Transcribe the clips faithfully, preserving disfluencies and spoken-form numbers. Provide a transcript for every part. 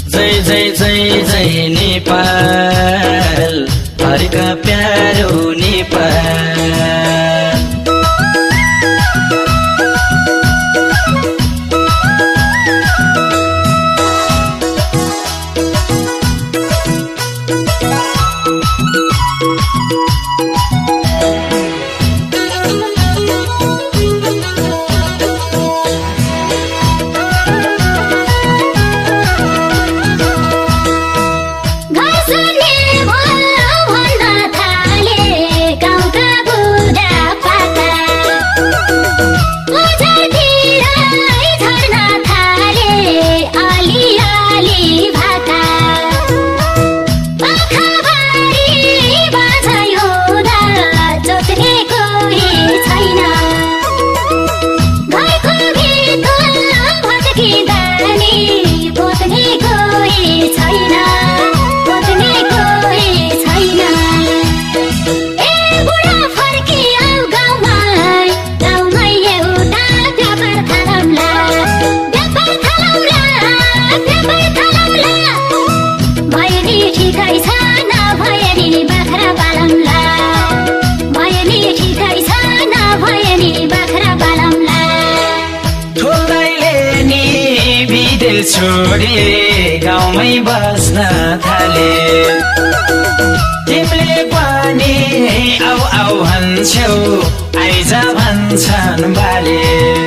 जय जय जय जय नेपाल हरका प्यारो नेपाल। छोडी गाउँमै बस्न थाले तिमीले पनि आउ आउ भन्छौ आइज भन्छन् बाले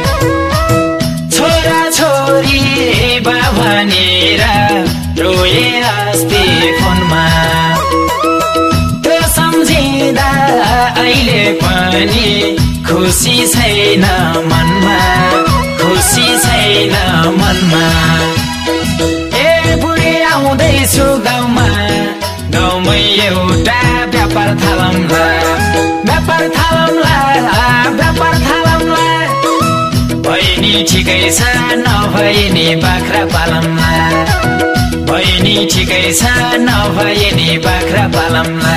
छोरा छोरी बा भनेर रोए अस्ति फोनमा त्यो सम्झिँदा अहिले पनि खुसी छैन मनमा खुसी छैन मनमा। ए बुढी आउँदैछु गाउँमा गाउँमै एउटा व्यापार थालौँला व्यापार थालौँला व्यापार थालौँला बहिनी ठिकै छ नभए नि बाख्रा पालौँला बहिनी ठिकै छ नभए नि बाख्रा पालौँला।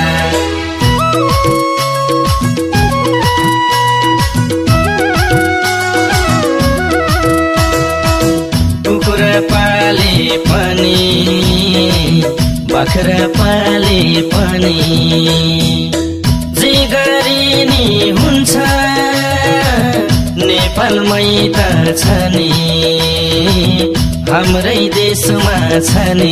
पाले पनि बाख्रा पाले पनि जे गरी नि हुन्छ नेपालमै त छ नि हाम्रै देशमा छ नि।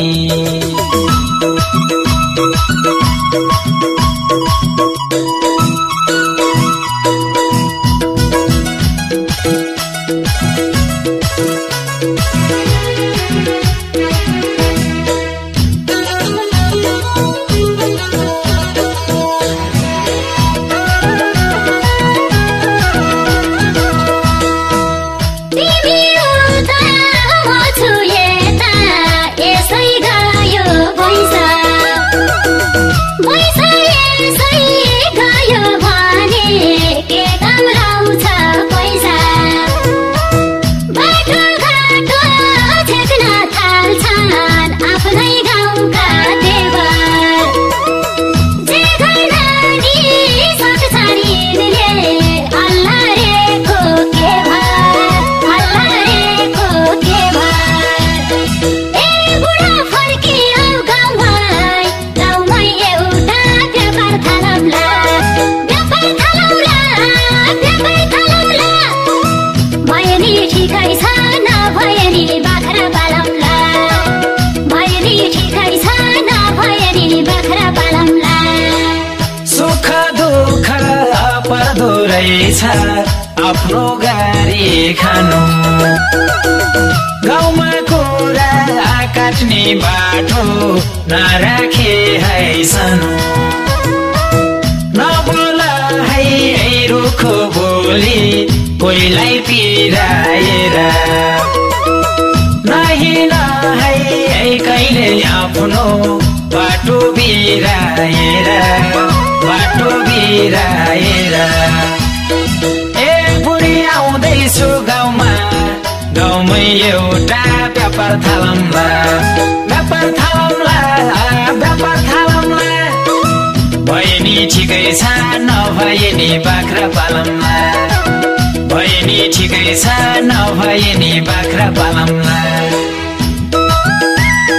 आफ्नो गाडी खानु गाउँमा कुरा काट्ने बाटो नराखे है सानो नबोला है रुखो बोली कोहीलाई पिराएर नहिन है कहिले आफ्नो बाटो बिराएर बाटो बिराएर। आउँदैछु गाउँमा गाउँमै एउटा व्यापार थालौँला व्यापार थालौँला व्यापार थालौँला बहिनी ठिकै छ नभए नि बाख्रा पालौँला बहिनी ठिकै छ नभए नि बाख्रा पालौँला।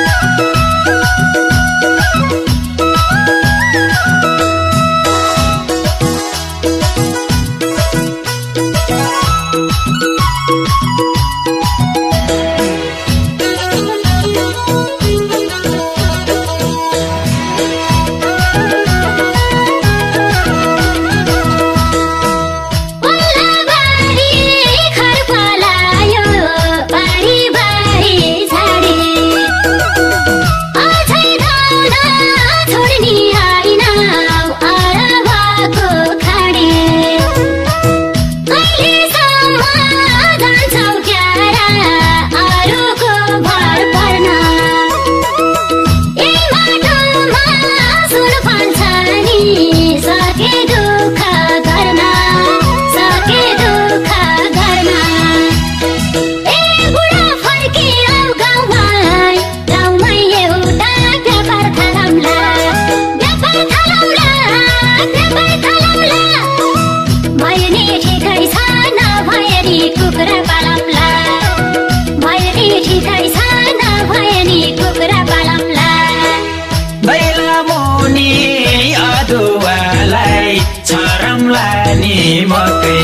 मकै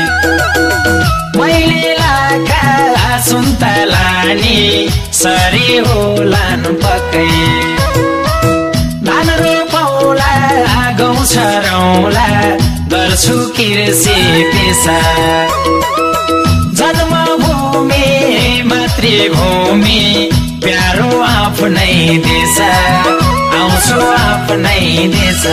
मैले लाका सुन्तलानी सरी होलान पकै धान रोपौला गौँ छरौला गर्छु कृषि पेसा जन्मभूमि मातृभूमि प्यारो आफ्नै देश आउँछु आफ्नै देश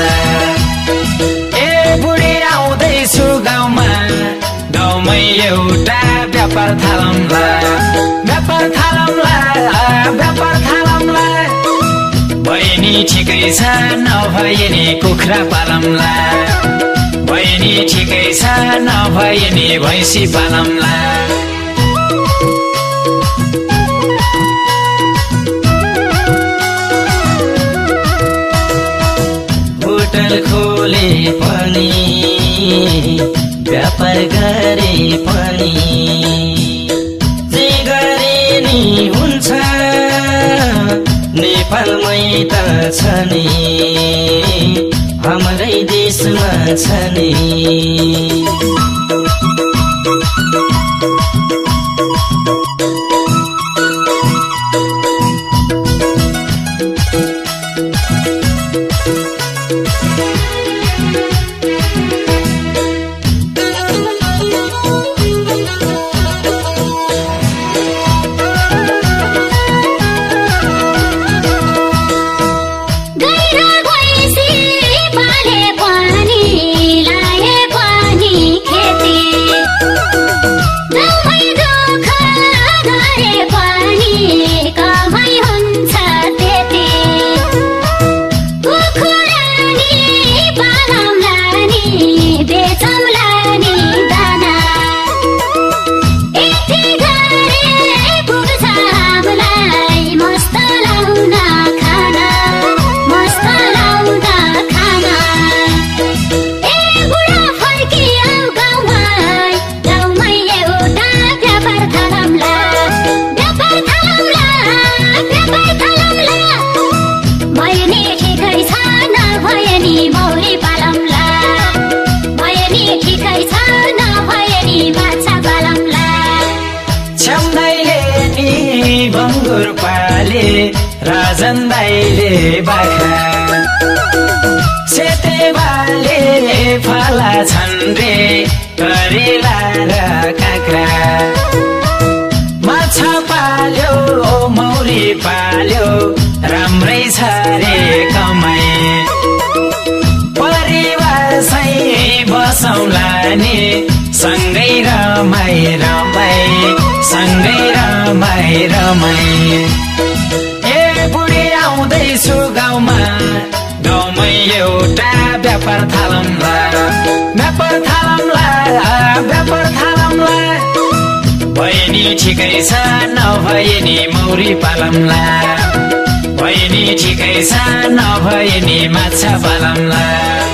ए बुढी आउँदैछु गाउँमा गाउँमै एउटा व्यापार थालौँला व्यापार थालौँला व्यापार थालौँला बहिनी ठिकै छ नभए नि कुखुरा पालौँला बहिनी ठिकै छ नभए नि भैँसी पालौँला होटल खोले पनि व्यापार गरे पनि जे गरे नि हुन्छ नेपालमै त छ नि हाम्रै देशमा छ नि राजन दाइले बाख्रा सेतेबाले फला छन् रे करेला र काँक्रा माछा पाल्यो मौरी पाल्यो राम्रै छ रे कमाई परिवार सही बसौँला नि सँगै रमाई रमाई सँगै रमाई रमाई बुढी आउँदैछु गाउँमा गाउँमै एउटा व्यापार थालौँला व्यापार थालौँला व्यापार थालौँला बहिनी ठिकै छ नभए नि मौरी पालौँला बहिनी ठिकै छ नभए नि माछा पालौँला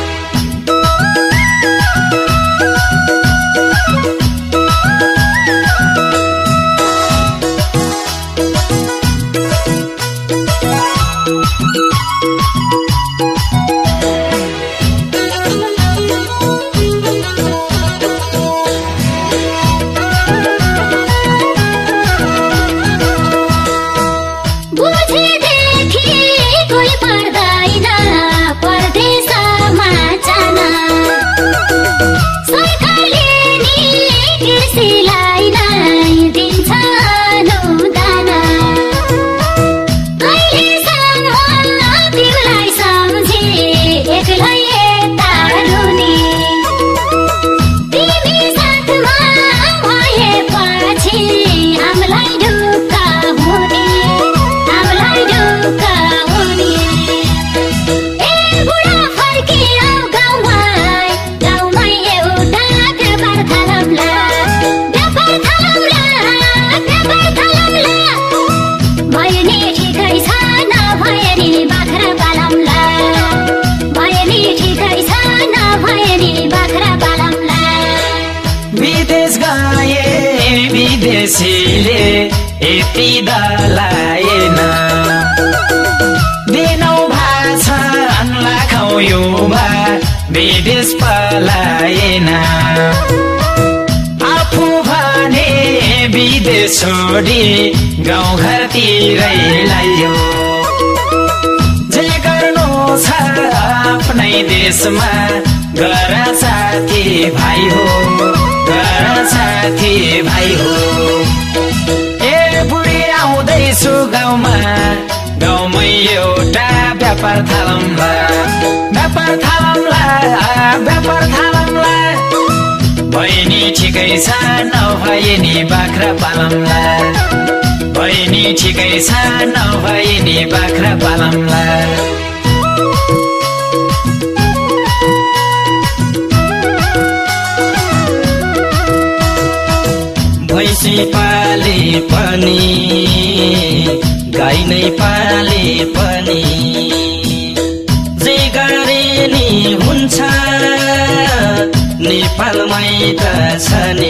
विदेशीले यति दलाएन दिनौ भाषा लाखौँ युवा विदेश पलाएन देश छोडी गाउँघरतिरै लाग्यो जे गर्नु छ आफ्नै देशमा गर साथी भाइ हो गर साथी भाइ हो ए बुढी आउँदैछु गाउँमा गाउँमै एउटा व्यापार थालौँला व्यापार थालौँला व्यापार थालौँला बहिनी ठिकै छ नभए नि बाख्रा पालौँला बहिनी ठिकै छ नभए नि बाख्रा पालौँला भैँसी पाले पनि गाई नै पाले पनि जे गरे नि हुन्छ नेपालमै त छ नि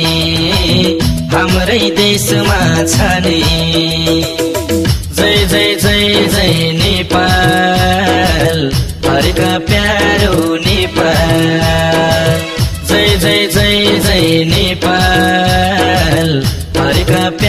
हाम्रै देशमा छ नि जय जय जय जय नेपाल हरेका प्यारो नेपाल जय जय जय जय नेपाल हरेका